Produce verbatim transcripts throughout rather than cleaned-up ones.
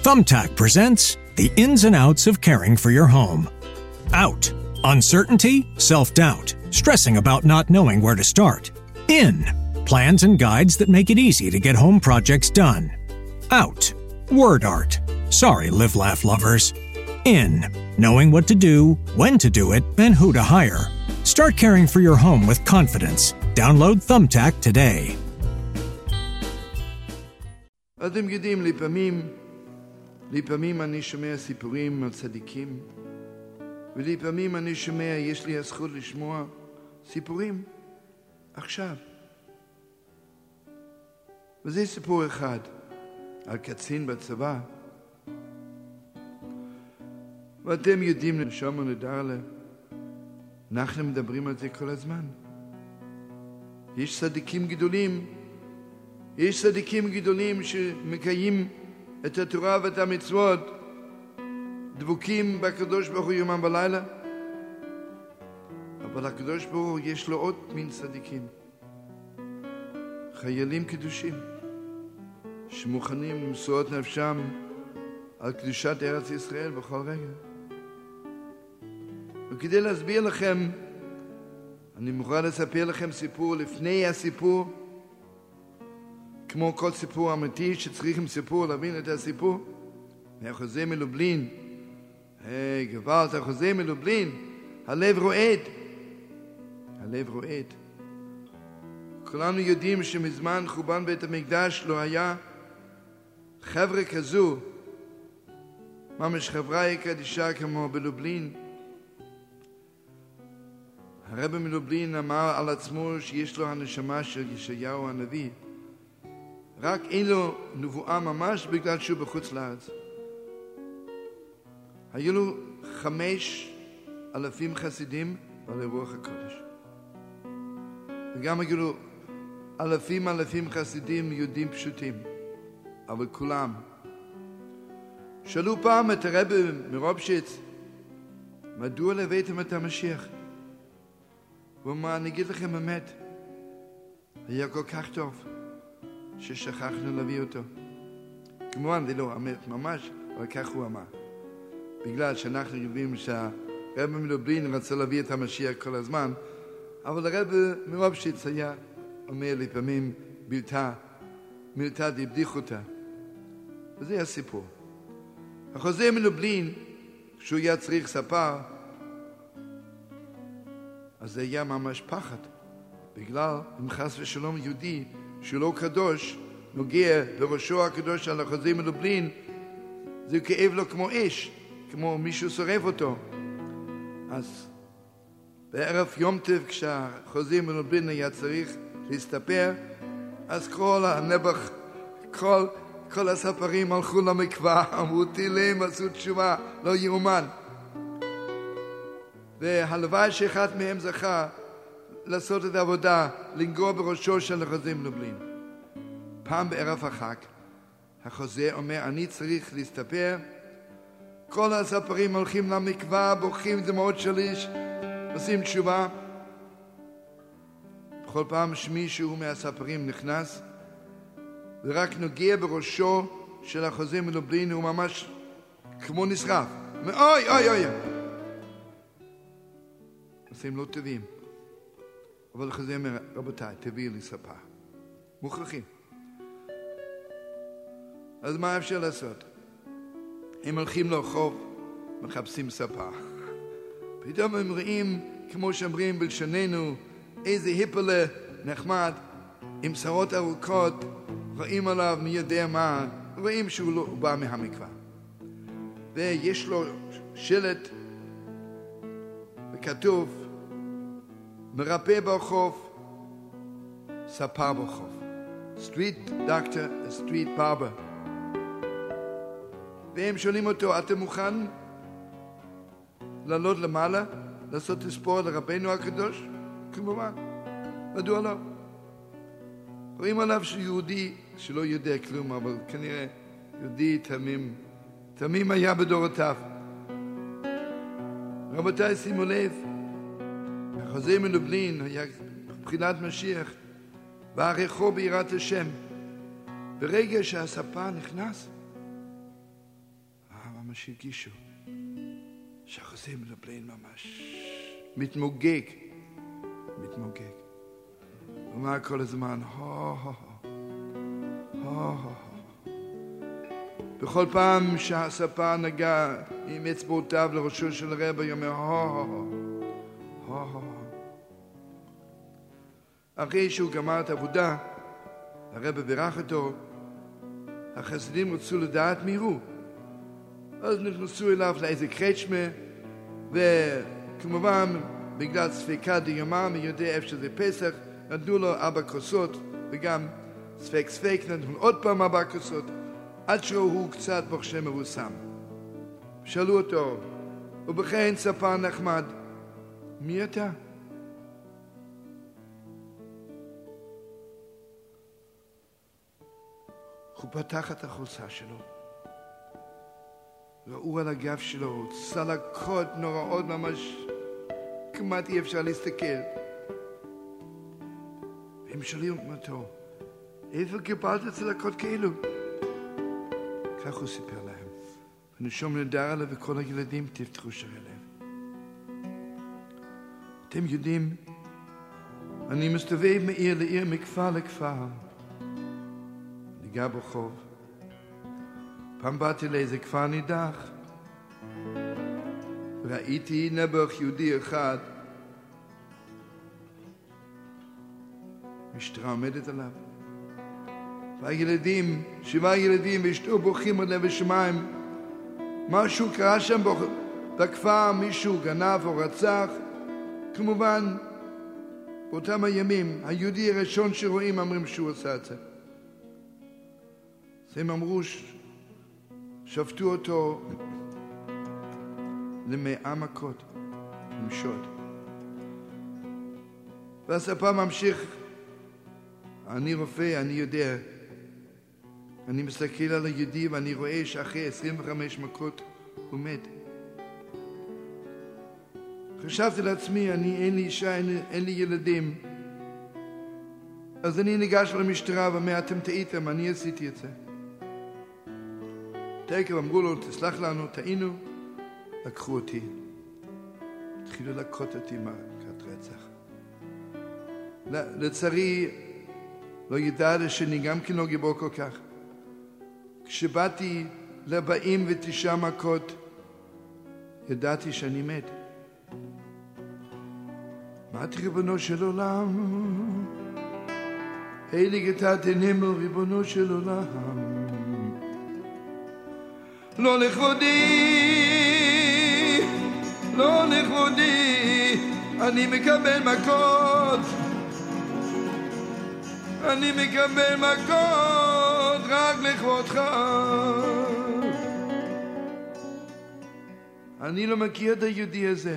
Thumbtack presents the ins and outs of caring for your home. Out. Uncertainty, self-doubt, stressing about not knowing where to start. In. Plans and guides that make it easy to get home projects done. Out. Word art. Sorry, Live Laugh lovers. In. Knowing what to do, when to do it, and who to hire. Start caring for your home with confidence. Download Thumbtack today. אתם יודעים, לפעמים, לפעמים אני שומע סיפורים על צדיקים, ולפעמים אני שומע, יש לי הזכות לשמוע סיפורים עכשיו. וזה סיפור אחד על קצין בצבא. ואתם יודעים, נשום ונדרלה, אנחנו מדברים על זה כל הזמן. יש צדיקים גדולים, יש צדיקים גדולים שמקיים את התורה ואת המצוות, דבוקים בקדוש ברוך הוא יומם ולילה. אבל הקדוש ברוך הוא יש לו עוד מין צדיקים, חיילים קדושים, שמוכנים למסור את נפשם על קדושת ארץ ישראל בכל רגע. וכדי להסביר לכם, אני מוכן לספר לכם סיפור לפני הסיפור, כמו כל סיפור אמיתי שצריכים סיפור להבין את הסיפור. החוזה מלובלין, היי גוואלד, החוזה מלובלין, הלב רועד, הלב רועד. כולנו יודעים שמזמן חורבן בית המקדש לא היה חבר'ה כזו, ממש חברה קדישה כמו בלובלין. הרב מלובלין אמר על עצמו שיש לו הנשמה של ישעיהו הנביא, רק אין לו נבואה ממש בגלל שהוא בחוץ לארץ. היו לו חמש אלפים חסידים בעלי רוח הקודש, וגם היו לו אלפים אלפים חסידים יהודים פשוטים, אבל כולם שאלו פעם את הרב מרובשיץ, מדוע הבאתם את המשיח? הוא אמר, אני אגיד לכם אמת, היה כל כך טוב ששכחנו להביא אותו. כמובן זה לא אמת ממש, אבל כך הוא אמר. בגלל שאנחנו יודעים שהרב מלובלין רצה להביא את המשיח כל הזמן, אבל הרב מרובשיץ היה אומר לפעמים בלתה, מילתא דבדיחותא. וזה הסיפור. החוזה מלובלין, כשהוא היה צריך ספר, אז זה היה ממש פחד, בגלל אם חס ושלום יהודי שהוא לא קדוש, נוגע בראשו הקדוש על החוזה מלובלין, זה כאב לו כמו אש, כמו מישהו שורף אותו. אז בערב יום טוב, כשהחוזה מלובלין היה צריך להסתפר, אז כל הנבח, כל, כל הספרים הלכו למקווה, אמרו תהילים, עשו תשובה, לא יאומן. והלוואי שאחד מהם זכה לעשות את העבודה, לנגוע בראשו של החוזה מלובלין. פעם בערב החג, החוזה אומר, אני צריך להסתפר, כל הספרים הולכים למקווה, בוכים דמעות של איש, עושים תשובה. בכל פעם שמישהו מהספרים נכנס, ורק נוגע בראשו של החוזה מלובלין, הוא ממש כמו נשרף. אוי, אוי, אוי. עושים לא טובים. אבל החוזה אומר, רבותיי, תביאי לי ספה. מוכרחים. אז מה אפשר לעשות? הם הולכים לרחוב, מחפשים ספה. פתאום הם רואים, כמו שאומרים בלשוננו, איזה היפלה נחמד, עם שערות ארוכות, רואים עליו מי יודע מה, רואים שהוא לא, בא מהמקווה. ויש לו שלט, וכתוב, מרפא ברחוב, ספר ברחוב. Street doctor, a street barber. והם שואלים אותו, אתה מוכן לעלות למעלה, לעשות תספור לרבנו הקדוש? כמובן, מדוע לא? רואים עליו שיהודי שלא יודע כלום, אבל כנראה יהודי תמים, תמים היה בדורותיו. רבותיי, שימו לב, החוזה מלובלין היה בחינת משיח, וערכו ביראת השם. ברגע שהספר נכנס, מה שהרגישו, שהחוזה מדברים ממש מתמוגג, מתמוגג. הוא אמר כל הזמן, הו, הו, הו, הו. בכל פעם שהספר נגע עם אצבעותיו לראשו של הרב, הוא אומר, הו, הו, הו. אחרי שהוא גמר את העבודה, הרב בירך אותו, החסידים רצו לדעת מי הוא. אז נכנסו אליו לאיזה קרצ'מה, וכמובן, בגלל ספיקה דיומה, מי יודע איפה שזה פסח, נתנו לו ארבע כוסות, וגם ספק ספק נתנו עוד פעם ארבע כוסות, עד שהוא קצת בוחשה מבוסם. שאלו אותו, ובכן ספר נחמד, מי אתה? הוא פתח את החולצה שלו. ראו על הגב שלו צלקות נוראות ממש, כמעט אי אפשר להסתכל. הם שואלים אותו, איפה קיבלת צלקות כאלו? כך הוא סיפר להם. ונשום נדר עליו וכל הילדים תפתחו שערי לב. אתם יודעים, אני מסתובב מעיר לעיר, מכפר לכפר. אני גר ברחוב. פעם באתי לאיזה כפר נידח. ראיתי נעבך יהודי אחד. משטרה עומדת עליו. והילדים, שבעה ילדים ואשתו בוכים על לב השמיים. משהו קרה שם בכפר, מישהו גנב או רצח. כמובן, באותם הימים, היהודי הראשון שרואים אומרים שהוא עשה את זה. אז הם אמרו, שפטו אותו למאה מכות, עם שוד. והספר ממשיך, אני רופא, אני יודע, אני מסתכל על היהודי ואני רואה שאחרי עשרים וחמש מכות הוא מת. חשבתי לעצמי, אני אין לי אישה, אין, אין לי ילדים. אז אני ניגש למשטרה ואומר, אתם טעיתם, אני עשיתי את זה. תקף אמרו לו, תסלח לנו, טעינו, לקחו אותי. התחילו לקחת אותי מכת רצח. לצערי, לא ידעתי שאני גם כן לא גיבור כל כך. כשבאתי ל-ארבעים ותשע מכות, ידעתי שאני מת. אמרתי, ריבונו של עולם, הילי גתת עינינו, ריבונו של עולם, לא לכבודי, לא לכבודי, אני מקבל מכות, אני מקבל מכות רק לכבודך. אני לא מכיר את היהודי הזה.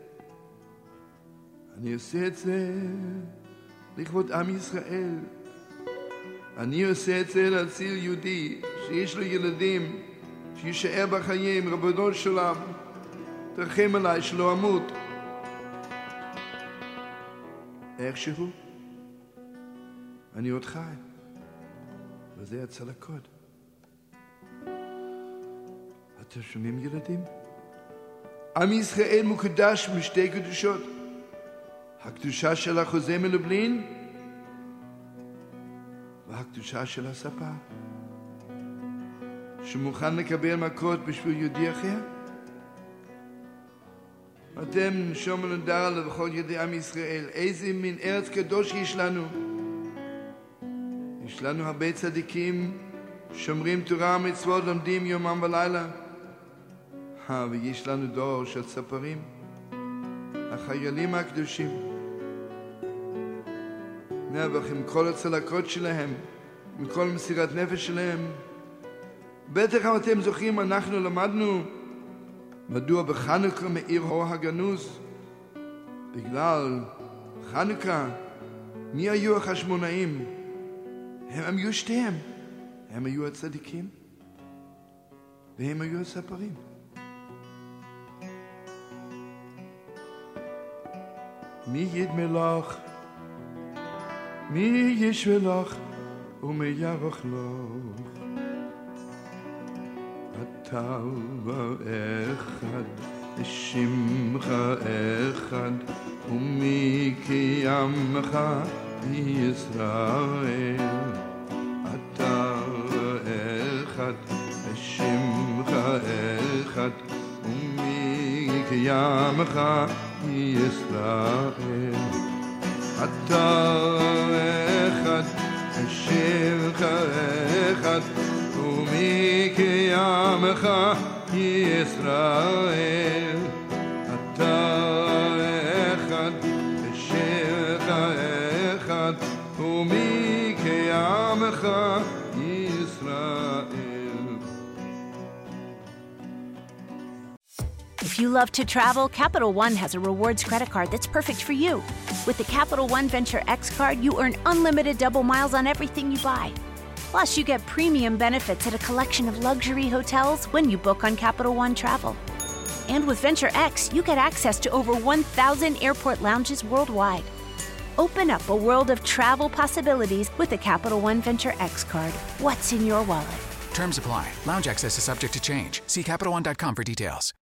אני עושה את זה לכבוד עם ישראל. אני עושה את זה להציל יהודי שיש לו ילדים, שישאר בחיים, רבנו שלם, תרחם עליי שלא אמות. איכשהו, אני עוד חי, וזה הצלקות. אתם שומעים ילדים? עם ישראל מקודש משתי קדושות. הקדושה של החוזה מלובלין והקדושה של הספר, שמוכן לקבל מכות בשביל יהודי אחר. אתם שומעים נדר עליו בכל ידי עם ישראל, איזה מין ארץ קדוש יש לנו. יש לנו הרבה צדיקים, שומרים תורה ומצוות, לומדים יומם ולילה. ויש לנו דור של ספרים, החיילים הקדושים. נעבך עם כל הצלקות שלהם, עם כל מסירת נפש שלהם. בטח אתם זוכרים, אנחנו למדנו מדוע בחנוכה מאיר אור הגנוז. בגלל חנוכה, מי היו החשמונאים? הם היו שתיהם. הם היו הצדיקים והם היו הספרים. מי ידמה לך, מי ישווה לך ומי ירוך לך. אתה ואחד, שמך אחד, ומי קיימך ישראל. אתה ואחד, שמך אחד, ומי קיימך ישראל. אתה אחד, שמך אחד, ומי קיימך ישראל. אתה אחד, שמך אחד, ומי קיימך ישראל. If you love to travel, Capital One has a rewards credit card that's perfect for you. With the Capital One Venture X card, you earn unlimited double miles on everything you buy. Plus, you get premium benefits at a collection of luxury hotels when you book on Capital One Travel. And with Venture X, you get access to over one thousand airport lounges worldwide. Open up a world of travel possibilities with the Capital One Venture X card. What's in your wallet? Terms apply. Lounge access is subject to change. See Capital One dot com for details.